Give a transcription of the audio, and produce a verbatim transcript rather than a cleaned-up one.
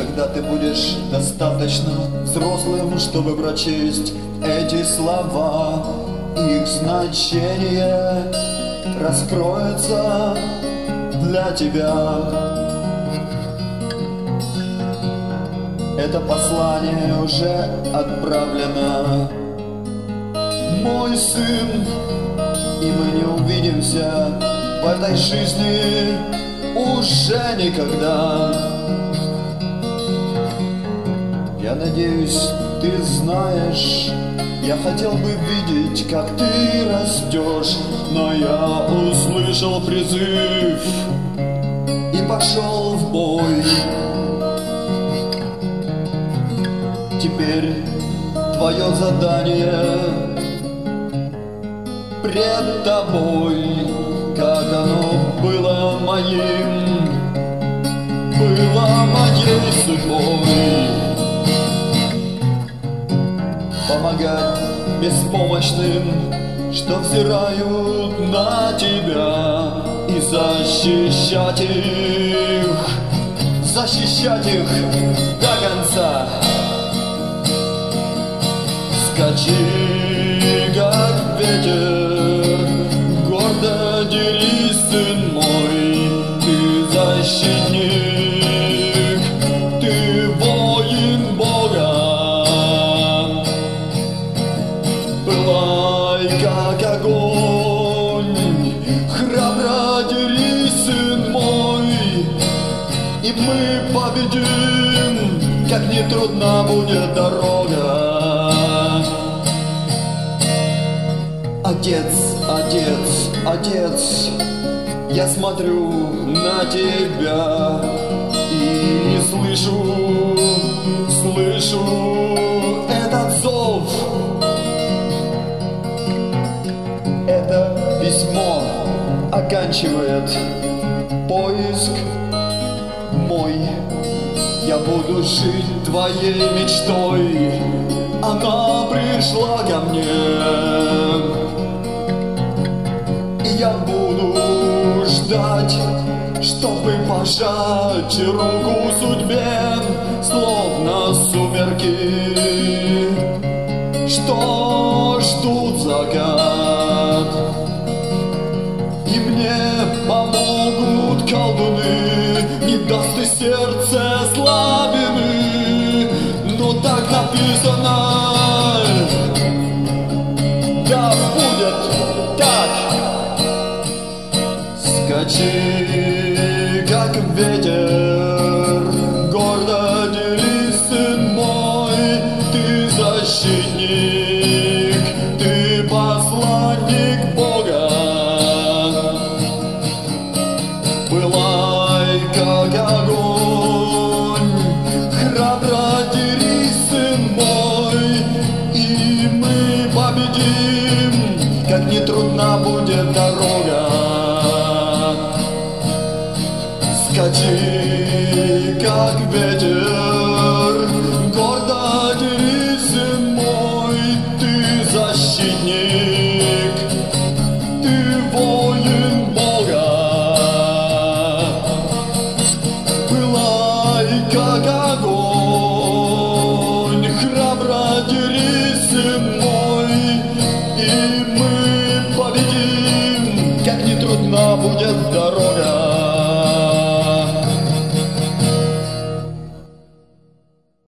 когда ты будешь достаточно взрослым, чтобы прочесть эти слова. Их значение раскроется для тебя. Это послание уже отправлено. Мой сын, и мы не увидимся в этой жизни уже никогда. Я надеюсь, ты знаешь, я хотел бы видеть, как ты растешь, но я услышал призыв и пошел в бой. Теперь твое задание пред тобой, как оно было моим, было моей судьбой. Помогать беспомощным, что взирают на тебя, и защищать их, защищать их до конца. Скачи, как ветер, гордо дерись, сын мой, ты защитник, ты воин Бога. Пылай, как огонь, храбро дерись, сын мой, и мы победим, как не трудна будет дорога. Отец, отец, отец, я смотрю на тебя и слышу, слышу этот зов. Это письмо оканчивает поиск мой. Я буду жить твоей мечтой, она пришла ко мне. Я буду ждать, чтобы пожать руку судьбе, словно сумерки, что ждут закат. И мне помогут колдуны, не даст и сердце слабины, но так написано, да будет так. Скачи, как ветер, гордо дерись, сын мой, ты защитник, ты посланник Бога. Пылай, как огонь, храбро дерись, сын мой, и мы победим, как не трудна будет дорога. Скачи, как ветер, гордо дерись, сын мой, ты защитник, ты воин Бога. Пылай, как огонь, храбро дерись, сын мой, и мы победим, как не трудна будет дорога.